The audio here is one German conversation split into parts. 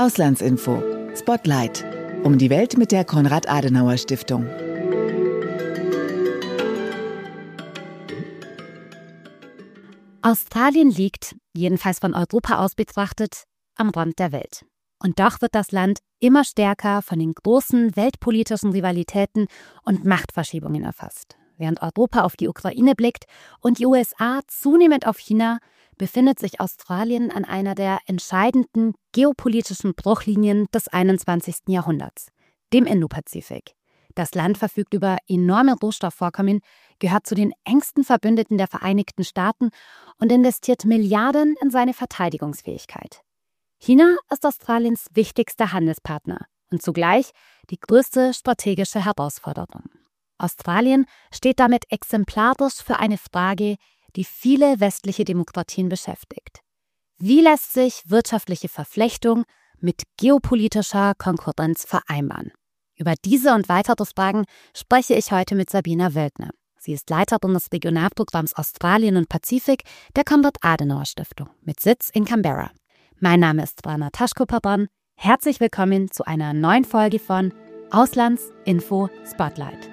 Auslandsinfo. Spotlight. Um die Welt mit der Konrad-Adenauer-Stiftung. Australien liegt, jedenfalls von Europa aus betrachtet, am Rand der Welt. Und doch wird das Land immer stärker von den großen weltpolitischen Rivalitäten und Machtverschiebungen erfasst. Während Europa auf die Ukraine blickt und die USA zunehmend auf China, befindet sich Australien an einer der entscheidenden geopolitischen Bruchlinien des 21. Jahrhunderts, dem Indopazifik. Das Land verfügt über enorme Rohstoffvorkommen, gehört zu den engsten Verbündeten der Vereinigten Staaten und investiert Milliarden in seine Verteidigungsfähigkeit. China ist Australiens wichtigster Handelspartner und zugleich die größte strategische Herausforderung. Australien steht damit exemplarisch für eine Frage, die viele westliche Demokratien beschäftigt. Wie lässt sich wirtschaftliche Verflechtung mit geopolitischer Konkurrenz vereinbaren? Über diese und weitere Fragen spreche ich heute mit Sabina Wölkner. Sie ist Leiterin des Regionalprogramms Australien und Pazifik der Konrad-Adenauer-Stiftung mit Sitz in Canberra. Mein Name ist Rana Taschko-Paban. Herzlich willkommen zu einer neuen Folge von Auslandsinfo Spotlight.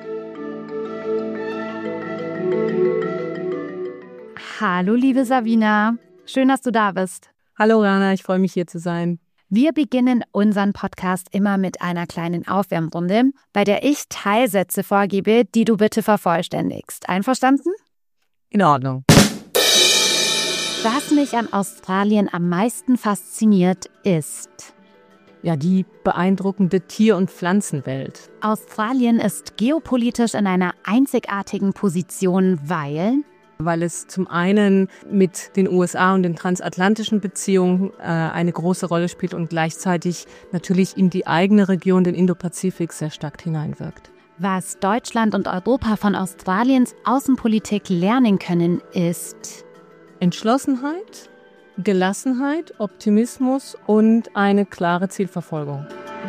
Hallo liebe Sabina, schön, dass du da bist. Hallo Rana, ich freue mich hier zu sein. Wir beginnen unseren Podcast immer mit einer kleinen Aufwärmrunde, bei der ich Teilsätze vorgebe, die du bitte vervollständigst. Einverstanden? In Ordnung. Was mich an Australien am meisten fasziniert, ist die beeindruckende Tier- und Pflanzenwelt. Australien ist geopolitisch in einer einzigartigen Position, weil es zum einen mit den USA und den transatlantischen Beziehungen eine große Rolle spielt und gleichzeitig natürlich in die eigene Region, den Indopazifik, sehr stark hineinwirkt. Was Deutschland und Europa von Australiens Außenpolitik lernen können, ist Entschlossenheit, Gelassenheit, Optimismus und eine klare Zielverfolgung.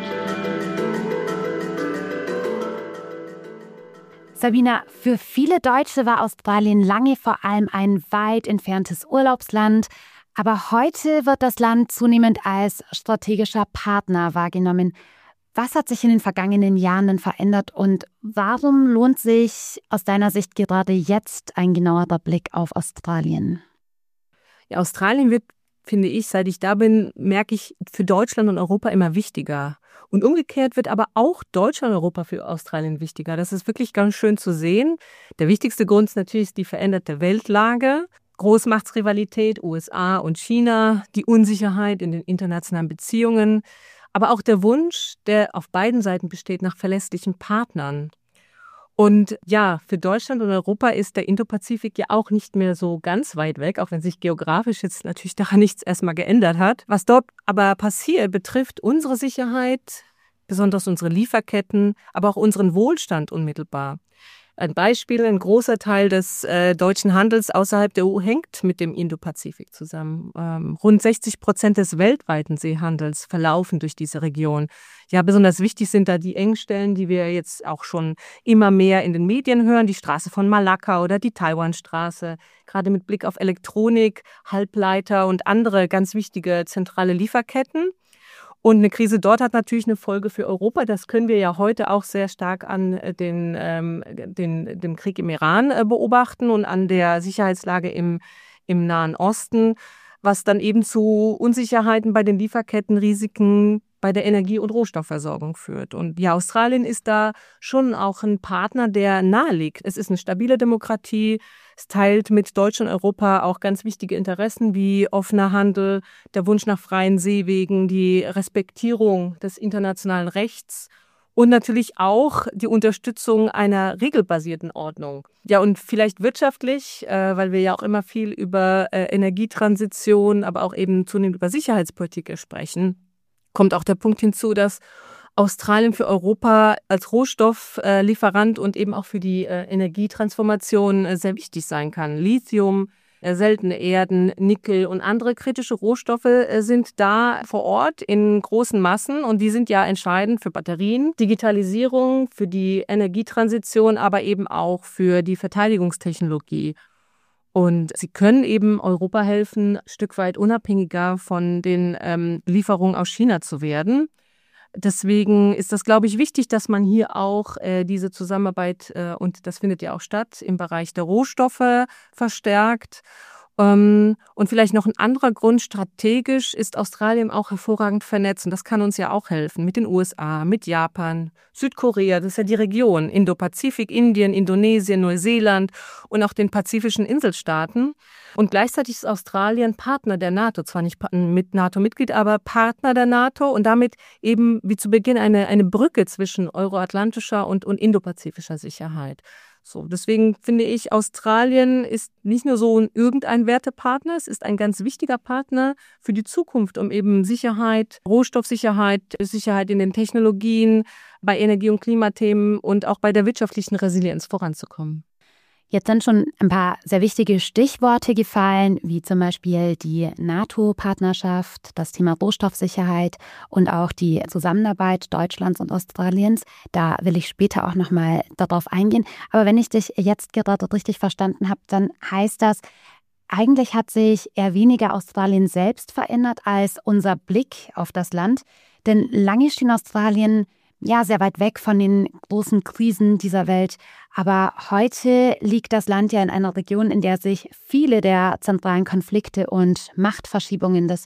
Sabina, für viele Deutsche war Australien lange vor allem ein weit entferntes Urlaubsland, aber heute wird das Land zunehmend als strategischer Partner wahrgenommen. Was hat sich in den vergangenen Jahren denn verändert und warum lohnt sich aus deiner Sicht gerade jetzt ein genauerer Blick auf Australien? Ja, Australien wird, finde ich, seit ich da bin, merke ich, für Deutschland und Europa immer wichtiger. Und umgekehrt wird aber auch Deutschland und Europa für Australien wichtiger. Das ist wirklich ganz schön zu sehen. Der wichtigste Grund ist natürlich die veränderte Weltlage, Großmachtsrivalität USA und China, die Unsicherheit in den internationalen Beziehungen, aber auch der Wunsch, der auf beiden Seiten besteht, nach verlässlichen Partnern. Und ja, für Deutschland und Europa ist der Indopazifik ja auch nicht mehr so ganz weit weg, auch wenn sich geografisch jetzt natürlich daran nichts erstmal geändert hat. Was dort aber passiert, betrifft unsere Sicherheit, besonders unsere Lieferketten, aber auch unseren Wohlstand unmittelbar. Ein Beispiel, ein großer Teil des deutschen Handels außerhalb der EU hängt mit dem Indopazifik zusammen. Rund 60% des weltweiten Seehandels verlaufen durch diese Region. Ja, besonders wichtig sind da die Engstellen, die wir jetzt auch schon immer mehr in den Medien hören, die Straße von Malakka oder die Taiwanstraße, gerade mit Blick auf Elektronik, Halbleiter und andere ganz wichtige zentrale Lieferketten. Und eine Krise dort hat natürlich eine Folge für Europa. Das können wir ja heute auch sehr stark an dem Krieg im Iran beobachten und an der Sicherheitslage im Nahen Osten, was dann eben zu Unsicherheiten bei den Lieferketten, Risiken bei der Energie- und Rohstoffversorgung führt. Und ja, Australien ist da schon auch ein Partner, der nahe liegt. Es ist eine stabile Demokratie. Es teilt mit Deutschland und Europa auch ganz wichtige Interessen wie offener Handel, der Wunsch nach freien Seewegen, die Respektierung des internationalen Rechts und natürlich auch die Unterstützung einer regelbasierten Ordnung. Ja, und vielleicht wirtschaftlich, weil wir ja auch immer viel über Energietransition, aber auch eben zunehmend über Sicherheitspolitik sprechen, kommt auch der Punkt hinzu, dass Australien für Europa als Rohstofflieferant und eben auch für die Energietransformation sehr wichtig sein kann. Lithium, seltene Erden, Nickel und andere kritische Rohstoffe sind da vor Ort in großen Massen und die sind ja entscheidend für Batterien, Digitalisierung, für die Energietransition, aber eben auch für die Verteidigungstechnologie. Und sie können eben Europa helfen, ein Stück weit unabhängiger von den Lieferungen aus China zu werden. Deswegen ist das, glaube ich, wichtig, dass man hier auch diese Zusammenarbeit, und das findet ja auch statt, im Bereich der Rohstoffe verstärkt. Und vielleicht noch ein anderer Grund, strategisch ist Australien auch hervorragend vernetzt. Und das kann uns ja auch helfen mit den USA, mit Japan, Südkorea, das ist ja die Region, Indopazifik, Indien, Indonesien, Neuseeland und auch den pazifischen Inselstaaten. Und gleichzeitig ist Australien Partner der NATO, zwar nicht mit NATO-Mitglied, aber Partner der NATO und damit eben wie zu Beginn eine Brücke zwischen euroatlantischer und indopazifischer Sicherheit. So, deswegen finde ich, Australien ist nicht nur so irgendein Wertepartner, es ist ein ganz wichtiger Partner für die Zukunft, um eben Sicherheit, Rohstoffsicherheit, Sicherheit in den Technologien, bei Energie- und Klimathemen und auch bei der wirtschaftlichen Resilienz voranzukommen. Jetzt sind schon ein paar sehr wichtige Stichworte gefallen, wie zum Beispiel die NATO-Partnerschaft, das Thema Rohstoffsicherheit und auch die Zusammenarbeit Deutschlands und Australiens. Da will ich später auch nochmal darauf eingehen. Aber wenn ich dich jetzt gerade richtig verstanden habe, dann heißt das, eigentlich hat sich eher weniger Australien selbst verändert als unser Blick auf das Land. Denn lange schien Australien sehr weit weg von den großen Krisen dieser Welt. Aber heute liegt das Land ja in einer Region, in der sich viele der zentralen Konflikte und Machtverschiebungen des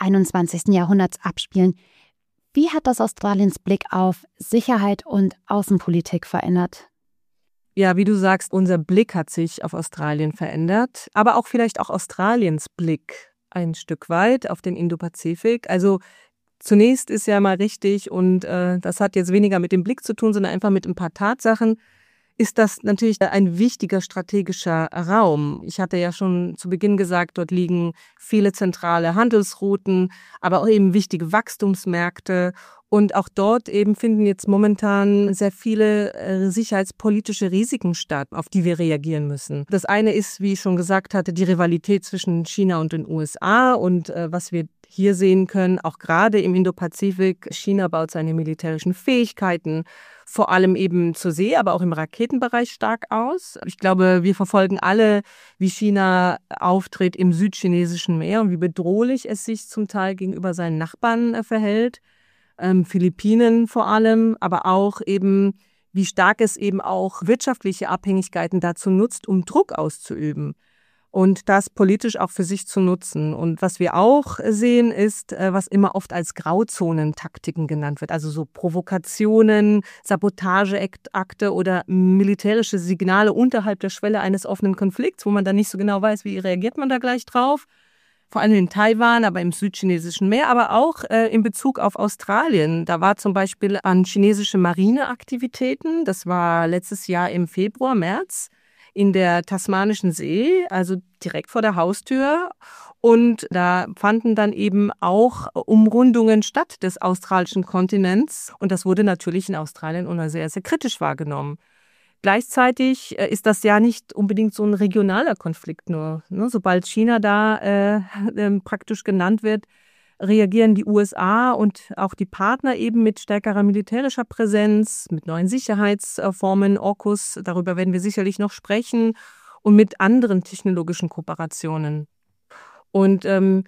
21. Jahrhunderts abspielen. Wie hat das Australiens Blick auf Sicherheit und Außenpolitik verändert? Ja, wie du sagst, unser Blick hat sich auf Australien verändert, aber auch vielleicht auch Australiens Blick ein Stück weit auf den Indopazifik. Also zunächst ist ja mal richtig, und das hat jetzt weniger mit dem Blick zu tun, sondern einfach mit ein paar Tatsachen, ist das natürlich ein wichtiger strategischer Raum. Ich hatte ja schon zu Beginn gesagt, dort liegen viele zentrale Handelsrouten, aber auch eben wichtige Wachstumsmärkte. Und auch dort eben finden jetzt momentan sehr viele sicherheitspolitische Risiken statt, auf die wir reagieren müssen. Das eine ist, wie ich schon gesagt hatte, die Rivalität zwischen China und den USA. Und was wir hier sehen können, auch gerade im Indopazifik, China baut seine militärischen Fähigkeiten vor allem eben zur See, aber auch im Raketenbereich stark aus. Ich glaube, wir verfolgen alle, wie China auftritt im südchinesischen Meer und wie bedrohlich es sich zum Teil gegenüber seinen Nachbarn verhält. Philippinen vor allem, aber auch eben, wie stark es eben auch wirtschaftliche Abhängigkeiten dazu nutzt, um Druck auszuüben und das politisch auch für sich zu nutzen. Und was wir auch sehen, ist, was immer oft als Grauzonentaktiken genannt wird, also so Provokationen, Sabotageakte oder militärische Signale unterhalb der Schwelle eines offenen Konflikts, wo man dann nicht so genau weiß, wie reagiert man da gleich drauf. Vor allem in Taiwan, aber im südchinesischen Meer, aber auch in Bezug auf Australien. Da war zum Beispiel an chinesische Marineaktivitäten, das war letztes Jahr im Februar, März, in der Tasmanischen See, also direkt vor der Haustür. Und da fanden dann eben auch Umrundungen statt des australischen Kontinents. Und das wurde natürlich in Australien immer sehr, sehr kritisch wahrgenommen. Gleichzeitig ist das ja nicht unbedingt so ein regionaler Konflikt nur. Sobald China da praktisch genannt wird, reagieren die USA und auch die Partner eben mit stärkerer militärischer Präsenz, mit neuen Sicherheitsformen, AUKUS, darüber werden wir sicherlich noch sprechen, und mit anderen technologischen Kooperationen. Und um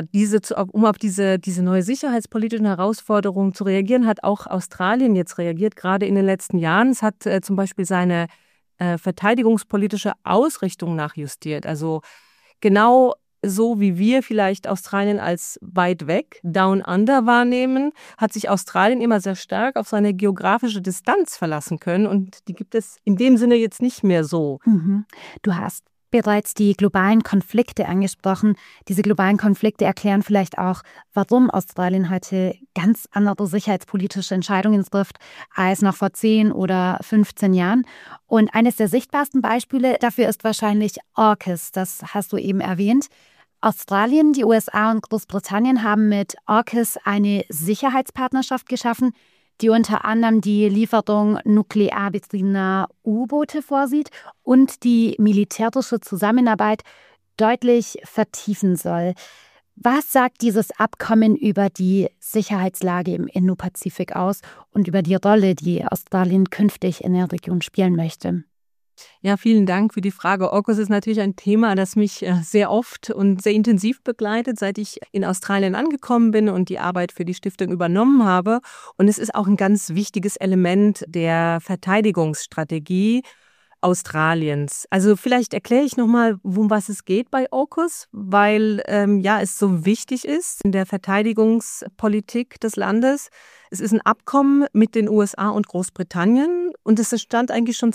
auf diese neue sicherheitspolitischen Herausforderungen zu reagieren, hat auch Australien jetzt reagiert, gerade in den letzten Jahren. Es hat zum Beispiel seine verteidigungspolitische Ausrichtung nachjustiert. Also genau so wie wir vielleicht Australien als weit weg, down under wahrnehmen, hat sich Australien immer sehr stark auf seine geografische Distanz verlassen können. Und die gibt es in dem Sinne jetzt nicht mehr so. Mhm. Du hast bereits die globalen Konflikte angesprochen. Diese globalen Konflikte erklären vielleicht auch, warum Australien heute ganz andere sicherheitspolitische Entscheidungen trifft als noch vor 10 oder 15 Jahren. Und eines der sichtbarsten Beispiele dafür ist wahrscheinlich AUKUS. Das hast du eben erwähnt. Australien, die USA und Großbritannien haben mit AUKUS eine Sicherheitspartnerschaft geschaffen, die unter anderem die Lieferung nuklear betriebener U-Boote vorsieht und die militärische Zusammenarbeit deutlich vertiefen soll. Was sagt dieses Abkommen über die Sicherheitslage im Indopazifik aus und über die Rolle, die Australien künftig in der Region spielen möchte? Ja, vielen Dank für die Frage. AUKUS ist natürlich ein Thema, das mich sehr oft und sehr intensiv begleitet, seit ich in Australien angekommen bin und die Arbeit für die Stiftung übernommen habe. Und es ist auch ein ganz wichtiges Element der Verteidigungsstrategie Australiens. Also vielleicht erkläre ich nochmal, um was es geht bei AUKUS, weil es so wichtig ist in der Verteidigungspolitik des Landes. Es ist ein Abkommen mit den USA und Großbritannien und es entstand eigentlich schon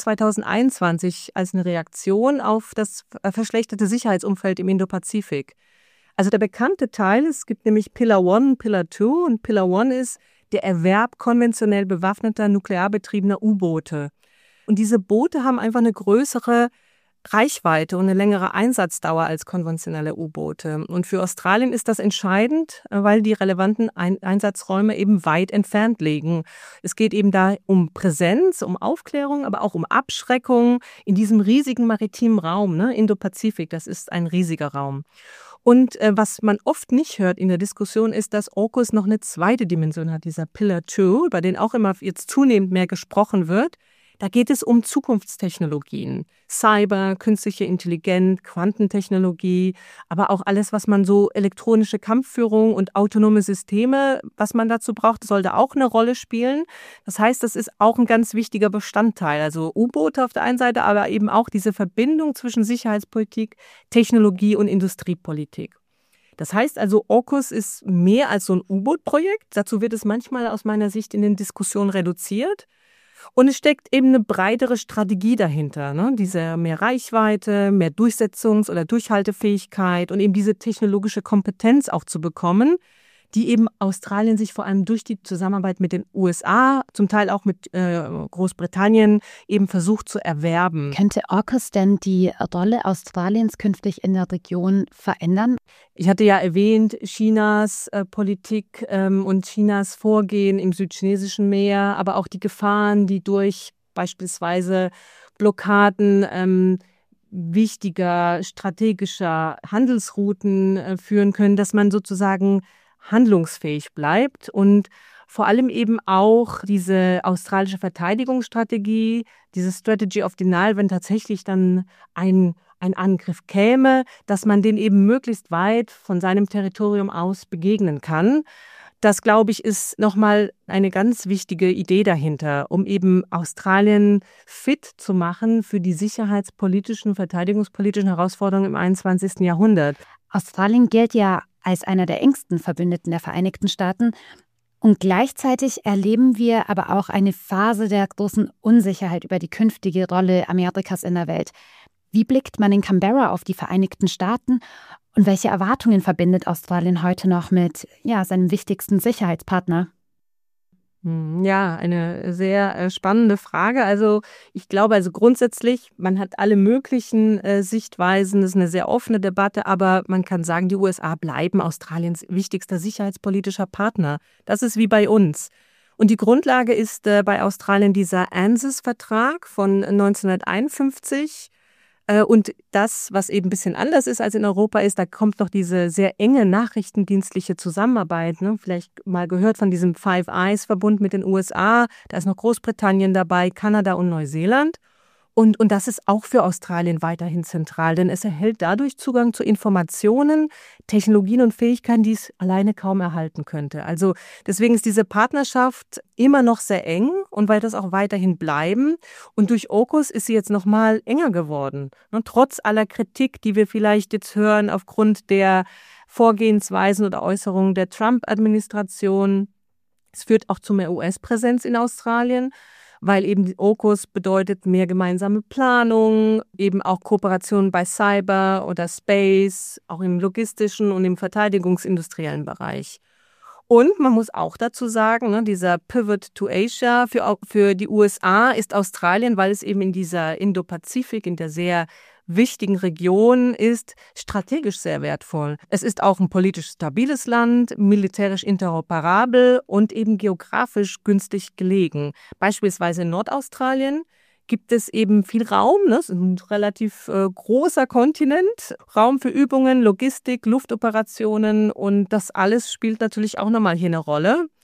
2021 als eine Reaktion auf das verschlechterte Sicherheitsumfeld im Indopazifik. Also der bekannte Teil, es gibt nämlich Pillar 1 und Pillar 2 und Pillar 1 ist der Erwerb konventionell bewaffneter, nuklearbetriebener U-Boote. Und diese Boote haben einfach eine größere Reichweite und eine längere Einsatzdauer als konventionelle U-Boote. Und für Australien ist das entscheidend, weil die relevanten Einsatzräume eben weit entfernt liegen. Es geht eben da um Präsenz, um Aufklärung, aber auch um Abschreckung in diesem riesigen maritimen Raum, ne? Indopazifik, das ist ein riesiger Raum. Und was man oft nicht hört in der Diskussion ist, dass AUKUS noch eine zweite Dimension hat, dieser Pillar 2, über den auch immer jetzt zunehmend mehr gesprochen wird. Da geht es um Zukunftstechnologien, Cyber, künstliche Intelligenz, Quantentechnologie, aber auch alles, was man so elektronische Kampfführung und autonome Systeme, was man dazu braucht, soll da auch eine Rolle spielen. Das heißt, das ist auch ein ganz wichtiger Bestandteil. Also U-Boote auf der einen Seite, aber eben auch diese Verbindung zwischen Sicherheitspolitik, Technologie und Industriepolitik. Das heißt also, AUKUS ist mehr als so ein U-Boot-Projekt. Dazu wird es manchmal aus meiner Sicht in den Diskussionen reduziert. Und es steckt eben eine breitere Strategie dahinter, ne? Diese mehr Reichweite, mehr Durchsetzungs- oder Durchhaltefähigkeit und eben diese technologische Kompetenz auch zu bekommen, die eben Australien sich vor allem durch die Zusammenarbeit mit den USA, zum Teil auch mit Großbritannien, eben versucht zu erwerben. Könnte AUKUS denn die Rolle Australiens künftig in der Region verändern? Ich hatte ja erwähnt, Chinas Politik und Chinas Vorgehen im südchinesischen Meer, aber auch die Gefahren, die durch beispielsweise Blockaden wichtiger strategischer Handelsrouten führen können, dass man sozusagen handlungsfähig bleibt und vor allem eben auch diese australische Verteidigungsstrategie, diese Strategy of Denial, wenn tatsächlich dann ein Angriff käme, dass man den eben möglichst weit von seinem Territorium aus begegnen kann. Das, glaube ich, ist nochmal eine ganz wichtige Idee dahinter, um eben Australien fit zu machen für die sicherheitspolitischen, verteidigungspolitischen Herausforderungen im 21. Jahrhundert. Australien gilt ja als einer der engsten Verbündeten der Vereinigten Staaten. Und gleichzeitig erleben wir aber auch eine Phase der großen Unsicherheit über die künftige Rolle Amerikas in der Welt. Wie blickt man in Canberra auf die Vereinigten Staaten und welche Erwartungen verbindet Australien heute noch mit seinem wichtigsten Sicherheitspartner? Ja, eine sehr spannende Frage. Also ich glaube, grundsätzlich, man hat alle möglichen Sichtweisen, das ist eine sehr offene Debatte, aber man kann sagen, die USA bleiben Australiens wichtigster sicherheitspolitischer Partner. Das ist wie bei uns. Und die Grundlage ist bei Australien dieser ANZUS-Vertrag von 1951. Und das, was eben ein bisschen anders ist als in Europa, ist, da kommt noch diese sehr enge nachrichtendienstliche Zusammenarbeit. Ne? Vielleicht mal gehört von diesem Five Eyes-Verbund mit den USA. Da ist noch Großbritannien dabei, Kanada und Neuseeland. Und das ist auch für Australien weiterhin zentral, denn es erhält dadurch Zugang zu Informationen, Technologien und Fähigkeiten, die es alleine kaum erhalten könnte. Also deswegen ist diese Partnerschaft immer noch sehr eng und wird das auch weiterhin bleiben. Und durch AUKUS ist sie jetzt noch mal enger geworden. Und trotz aller Kritik, die wir vielleicht jetzt hören aufgrund der Vorgehensweisen oder Äußerungen der Trump-Administration, es führt auch zu mehr US-Präsenz in Australien, weil eben die AUKUS bedeutet mehr gemeinsame Planung, eben auch Kooperation bei Cyber oder Space, auch im logistischen und im verteidigungsindustriellen Bereich. Und man muss auch dazu sagen, ne, dieser Pivot to Asia für die USA ist Australien, weil es eben in dieser Indopazifik, in der sehr wichtigen Region ist, strategisch sehr wertvoll. Es ist auch ein politisch stabiles Land, militärisch interoperabel und eben geografisch günstig gelegen. Beispielsweise in Nordaustralien gibt es eben viel Raum, ne? Es ist ein relativ großer Kontinent, Raum für Übungen, Logistik, Luftoperationen und das alles spielt natürlich auch nochmal hier eine Rolle.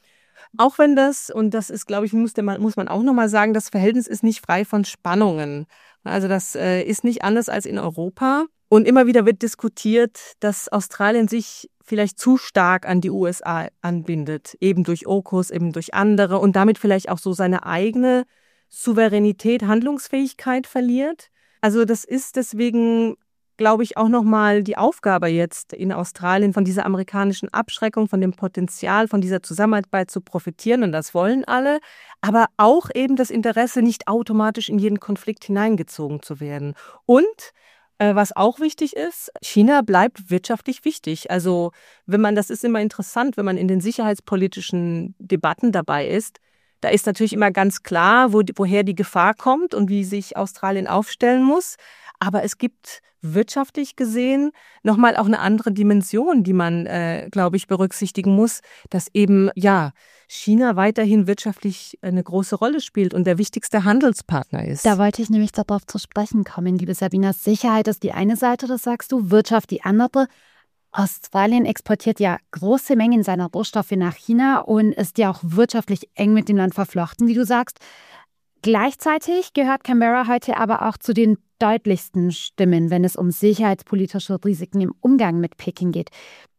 Auch wenn und das ist, glaube ich, muss man auch nochmal sagen, das Verhältnis ist nicht frei von Spannungen. Also das ist nicht anders als in Europa. Und immer wieder wird diskutiert, dass Australien sich vielleicht zu stark an die USA anbindet, eben durch AUKUS, eben durch andere und damit vielleicht auch so seine eigene Souveränität, Handlungsfähigkeit verliert. Also das ist deswegen, glaube ich, auch nochmal die Aufgabe jetzt in Australien, von dieser amerikanischen Abschreckung, von dem Potenzial, von dieser Zusammenarbeit zu profitieren. Und das wollen alle. Aber auch eben das Interesse, nicht automatisch in jeden Konflikt hineingezogen zu werden. Und was auch wichtig ist, China bleibt wirtschaftlich wichtig. Also das ist immer interessant, wenn man in den sicherheitspolitischen Debatten dabei ist, da ist natürlich immer ganz klar, woher die Gefahr kommt und wie sich Australien aufstellen muss. Aber es gibt wirtschaftlich gesehen nochmal auch eine andere Dimension, die man, glaube ich, berücksichtigen muss, dass eben, China weiterhin wirtschaftlich eine große Rolle spielt und der wichtigste Handelspartner ist. Da wollte ich nämlich darauf zu sprechen kommen, liebe Sabina. Sicherheit ist die eine Seite, das sagst du, Wirtschaft die andere. Australien exportiert ja große Mengen seiner Rohstoffe nach China und ist ja auch wirtschaftlich eng mit dem Land verflochten, wie du sagst. Gleichzeitig gehört Canberra heute aber auch zu den deutlichsten Stimmen, wenn es um sicherheitspolitische Risiken im Umgang mit Peking geht.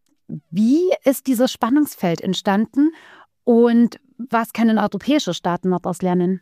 Wie ist dieses Spannungsfeld entstanden und was können europäische Staaten daraus lernen?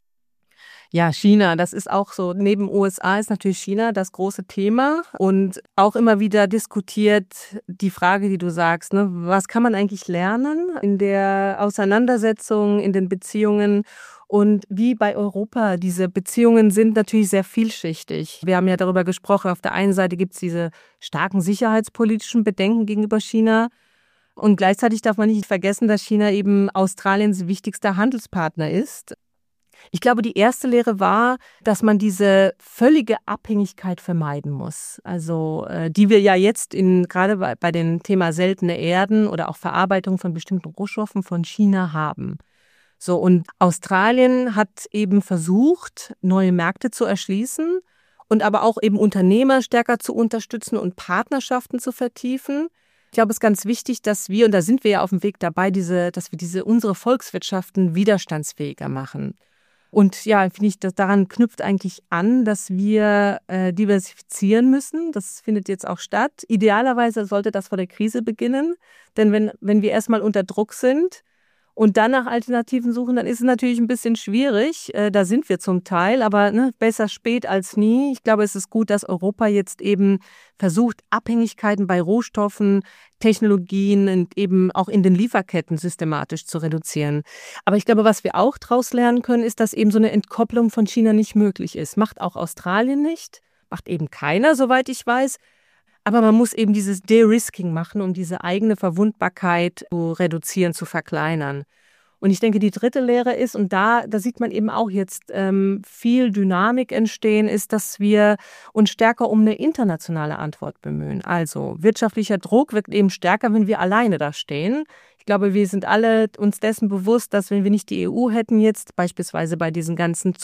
Ja, China, das ist auch so, neben USA ist natürlich China das große Thema und auch immer wieder diskutiert die Frage, die du sagst, ne, was kann man eigentlich lernen in der Auseinandersetzung, in den Beziehungen und wie bei Europa, diese Beziehungen sind natürlich sehr vielschichtig. Wir haben ja darüber gesprochen, auf der einen Seite gibt es diese starken sicherheitspolitischen Bedenken gegenüber China. Und gleichzeitig darf man nicht vergessen, dass China eben Australiens wichtigster Handelspartner ist. Ich glaube, die erste Lehre war, dass man diese völlige Abhängigkeit vermeiden muss. Also die wir ja jetzt gerade bei dem Thema seltene Erden oder auch Verarbeitung von bestimmten Rohstoffen von China haben. So, und Australien hat eben versucht, neue Märkte zu erschließen und aber auch eben Unternehmer stärker zu unterstützen und Partnerschaften zu vertiefen. Ich glaube, es ist ganz wichtig, dass wir, und da sind wir ja auf dem Weg dabei, dass wir unsere Volkswirtschaften widerstandsfähiger machen. Und ja, finde ich, daran knüpft eigentlich an, dass wir diversifizieren müssen. Das findet jetzt auch statt. Idealerweise sollte das vor der Krise beginnen. Denn wenn wir erstmal unter Druck sind und dann nach Alternativen suchen, dann ist es natürlich ein bisschen schwierig. Da sind wir zum Teil, aber besser spät als nie. Ich glaube, es ist gut, dass Europa jetzt eben versucht, Abhängigkeiten bei Rohstoffen, Technologien und eben auch in den Lieferketten systematisch zu reduzieren. Aber ich glaube, was wir auch daraus lernen können, ist, dass eben so eine Entkopplung von China nicht möglich ist. Macht auch Australien nicht, macht eben keiner, soweit ich weiß. Aber man muss eben dieses De-Risking machen, um diese eigene Verwundbarkeit zu reduzieren, zu verkleinern. Und ich denke, die dritte Lehre ist, und da sieht man eben auch jetzt viel Dynamik entstehen, ist, dass wir uns stärker um eine internationale Antwort bemühen. Also wirtschaftlicher Druck wirkt eben stärker, wenn wir alleine da stehen. Ich glaube, wir sind alle uns dessen bewusst, dass wenn wir nicht die EU hätten jetzt, beispielsweise bei diesen ganzen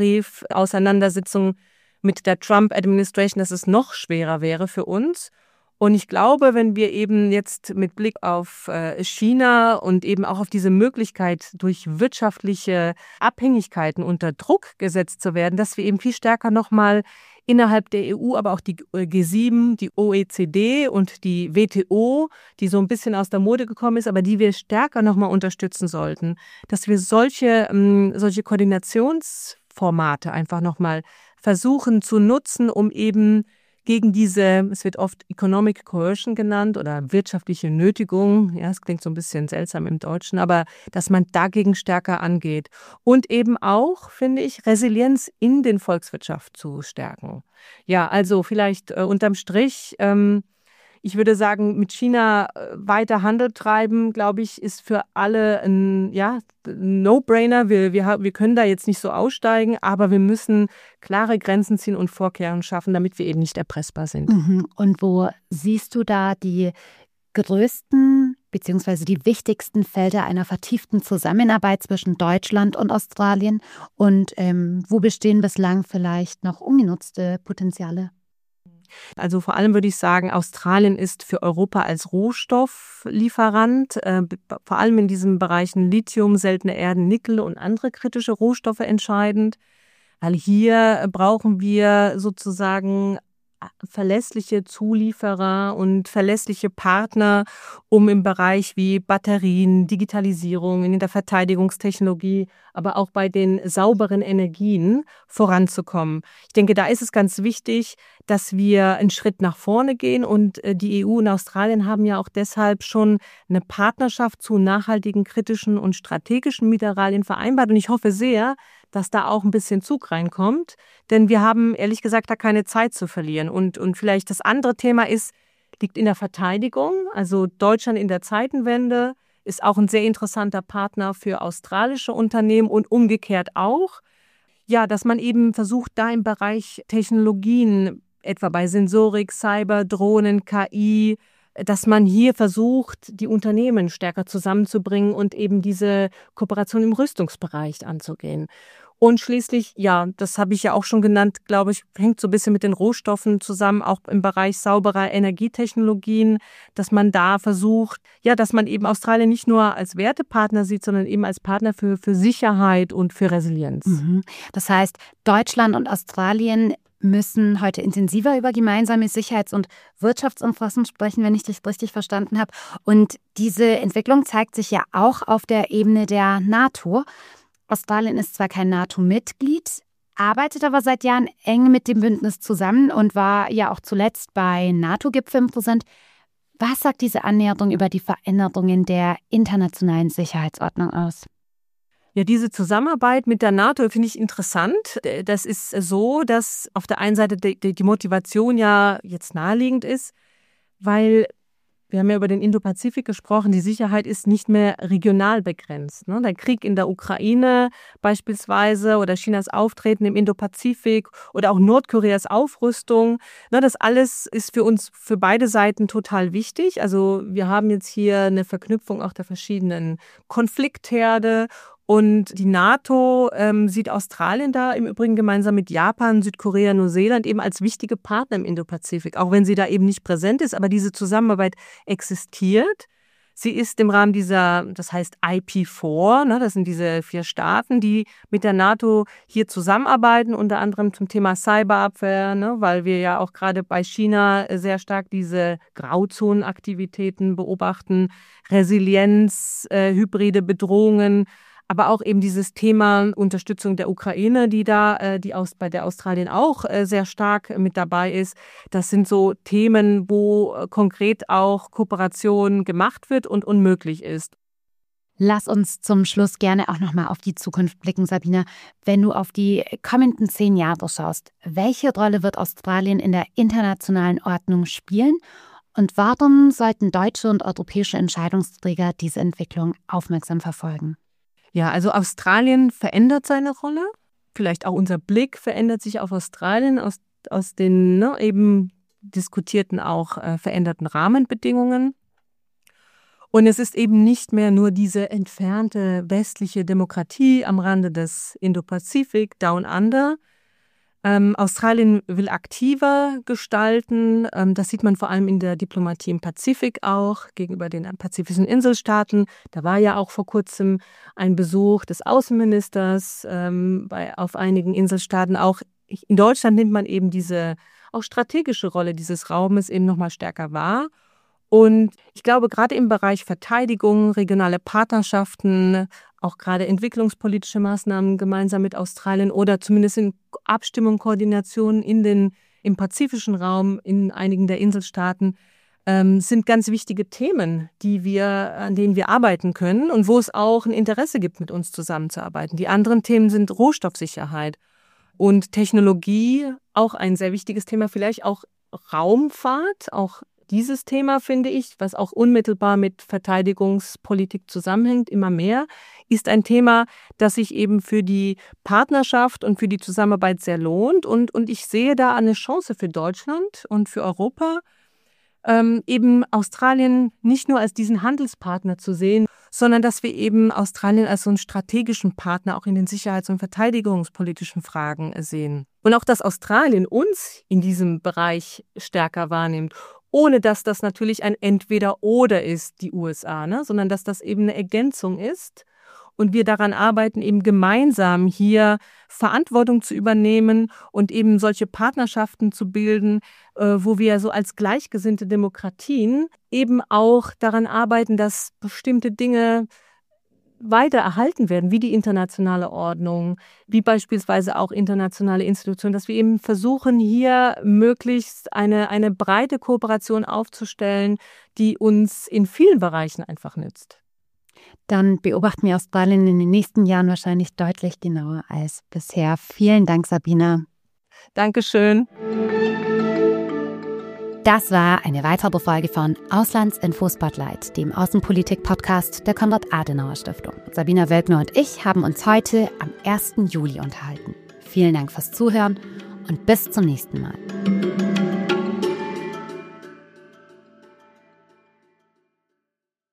Zolltarif-Auseinandersetzungen mit der Trump-Administration, dass es noch schwerer wäre für uns. Und ich glaube, wenn wir eben jetzt mit Blick auf China und eben auch auf diese Möglichkeit, durch wirtschaftliche Abhängigkeiten unter Druck gesetzt zu werden, dass wir eben viel stärker nochmal innerhalb der EU, aber auch die G7, die OECD und die WTO, die so ein bisschen aus der Mode gekommen ist, aber die wir stärker nochmal unterstützen sollten, dass wir solche Koordinationsformate einfach nochmal versuchen zu nutzen, um eben gegen es wird oft Economic Coercion genannt oder wirtschaftliche Nötigung, ja, es klingt so ein bisschen seltsam im Deutschen, aber dass man dagegen stärker angeht. Und eben auch, finde ich, Resilienz in den Volkswirtschaft zu stärken. Ja, also vielleicht unterm Strich, ich würde sagen, mit China weiter Handel treiben, glaube ich, ist für alle ein No-Brainer. Wir können da jetzt nicht so aussteigen, aber wir müssen klare Grenzen ziehen und Vorkehrungen schaffen, damit wir eben nicht erpressbar sind. Und wo siehst du da die größten bzw. die wichtigsten Felder einer vertieften Zusammenarbeit zwischen Deutschland und Australien? Und wo bestehen bislang vielleicht noch ungenutzte Potenziale? Also vor allem würde ich sagen, Australien ist für Europa als Rohstofflieferant, vor allem in diesen Bereichen Lithium, seltene Erden, Nickel und andere kritische Rohstoffe entscheidend. Weil hier brauchen wir sozusagen verlässliche Zulieferer und verlässliche Partner, um im Bereich wie Batterien, Digitalisierung, in der Verteidigungstechnologie, aber auch bei den sauberen Energien voranzukommen. Ich denke, da ist es ganz wichtig, dass wir einen Schritt nach vorne gehen und die EU und Australien haben ja auch deshalb schon eine Partnerschaft zu nachhaltigen, kritischen und strategischen Mineralien vereinbart und ich hoffe sehr, dass da auch ein bisschen Zug reinkommt, denn wir haben ehrlich gesagt da keine Zeit zu verlieren. Und vielleicht das andere Thema liegt in der Verteidigung. Also Deutschland in der Zeitenwende ist auch ein sehr interessanter Partner für australische Unternehmen und umgekehrt auch. Ja, dass man eben versucht, da im Bereich Technologien, etwa bei Sensorik, Cyber, Drohnen, KI, dass man hier versucht, die Unternehmen stärker zusammenzubringen und eben diese Kooperation im Rüstungsbereich anzugehen. Und schließlich, ja, das habe ich ja auch schon genannt, glaube ich, hängt so ein bisschen mit den Rohstoffen zusammen, auch im Bereich sauberer Energietechnologien, dass man da versucht, ja, dass man eben Australien nicht nur als Wertepartner sieht, sondern eben als Partner für Sicherheit und für Resilienz. Das heißt, Deutschland und Australien müssen heute intensiver über gemeinsame Sicherheits- und Wirtschaftsinteressen sprechen, wenn ich dich richtig verstanden habe. Und diese Entwicklung zeigt sich ja auch auf der Ebene der NATO. Australien ist zwar kein NATO-Mitglied, arbeitet aber seit Jahren eng mit dem Bündnis zusammen und war ja auch zuletzt bei NATO-Gipfeln präsent. Was sagt diese Annäherung über die Veränderungen der internationalen Sicherheitsordnung aus? Ja, diese Zusammenarbeit mit der NATO finde ich interessant. Das ist so, dass auf der einen Seite die Motivation ja jetzt naheliegend ist, weil wir haben ja über den Indo-Pazifik gesprochen, die Sicherheit ist nicht mehr regional begrenzt. Der Krieg in der Ukraine beispielsweise oder Chinas Auftreten im Indo-Pazifik oder auch Nordkoreas Aufrüstung, das alles ist für uns, für beide Seiten total wichtig. Also wir haben jetzt hier eine Verknüpfung auch der verschiedenen Konfliktherde. Und die NATO sieht Australien da im Übrigen gemeinsam mit Japan, Südkorea, Neuseeland eben als wichtige Partner im Indo-Pazifik, auch wenn sie da eben nicht präsent ist, aber diese Zusammenarbeit existiert. Sie ist im Rahmen dieser, das heißt IP4, das sind diese 4 Staaten, die mit der NATO hier zusammenarbeiten, unter anderem zum Thema Cyberabwehr, weil wir ja auch gerade bei China sehr stark diese Grauzonenaktivitäten beobachten, Resilienz, hybride Bedrohungen, aber auch eben dieses Thema Unterstützung der Ukraine, bei der Australien auch sehr stark mit dabei ist. Das sind so Themen, wo konkret auch Kooperation gemacht wird und unmöglich ist. Lass uns zum Schluss gerne auch nochmal auf die Zukunft blicken, Sabine. Wenn du auf die kommenden 10 Jahre schaust, welche Rolle wird Australien in der internationalen Ordnung spielen? Und warum sollten deutsche und europäische Entscheidungsträger diese Entwicklung aufmerksam verfolgen? Ja, also Australien verändert seine Rolle. Vielleicht auch unser Blick verändert sich auf Australien aus den eben diskutierten auch veränderten Rahmenbedingungen. Und es ist eben nicht mehr nur diese entfernte westliche Demokratie am Rande des Indo-Pazifik, Down Under. Australien will aktiver gestalten. Das sieht man vor allem in der Diplomatie im Pazifik auch, gegenüber den pazifischen Inselstaaten. Da war ja auch vor kurzem ein Besuch des Außenministers auf einigen Inselstaaten. Auch in Deutschland nimmt man eben diese auch strategische Rolle dieses Raumes eben nochmal stärker wahr. Und ich glaube, gerade im Bereich Verteidigung, regionale Partnerschaften, auch gerade entwicklungspolitische Maßnahmen gemeinsam mit Australien oder zumindest in Abstimmung, Koordination im pazifischen Raum, in einigen der Inselstaaten, sind ganz wichtige Themen, an denen wir arbeiten können und wo es auch ein Interesse gibt, mit uns zusammenzuarbeiten. Die anderen Themen sind Rohstoffsicherheit und Technologie, auch ein sehr wichtiges Thema, vielleicht auch Raumfahrt, auch dieses Thema, finde ich, was auch unmittelbar mit Verteidigungspolitik zusammenhängt, immer mehr, ist ein Thema, das sich eben für die Partnerschaft und für die Zusammenarbeit sehr lohnt. Und ich sehe da eine Chance für Deutschland und für Europa, eben Australien nicht nur als diesen Handelspartner zu sehen, sondern dass wir eben Australien als so einen strategischen Partner auch in den sicherheits- und verteidigungspolitischen Fragen sehen. Und auch, dass Australien uns in diesem Bereich stärker wahrnimmt, ohne dass das natürlich ein Entweder-Oder ist, die USA, sondern dass das eben eine Ergänzung ist. Und wir daran arbeiten, eben gemeinsam hier Verantwortung zu übernehmen und eben solche Partnerschaften zu bilden, wo wir so als gleichgesinnte Demokratien eben auch daran arbeiten, dass bestimmte Dinge weiter erhalten werden, wie die internationale Ordnung, wie beispielsweise auch internationale Institutionen, dass wir eben versuchen, hier möglichst eine breite Kooperation aufzustellen, die uns in vielen Bereichen einfach nützt. Dann beobachten wir Australien in den nächsten Jahren wahrscheinlich deutlich genauer als bisher. Vielen Dank, Sabina. Dankeschön. Das war eine weitere Folge von Auslandsinfo Spotlight, dem Außenpolitik-Podcast der Konrad-Adenauer-Stiftung. Sabina Wölkner und ich haben uns heute am 1. Juli unterhalten. Vielen Dank fürs Zuhören und bis zum nächsten Mal.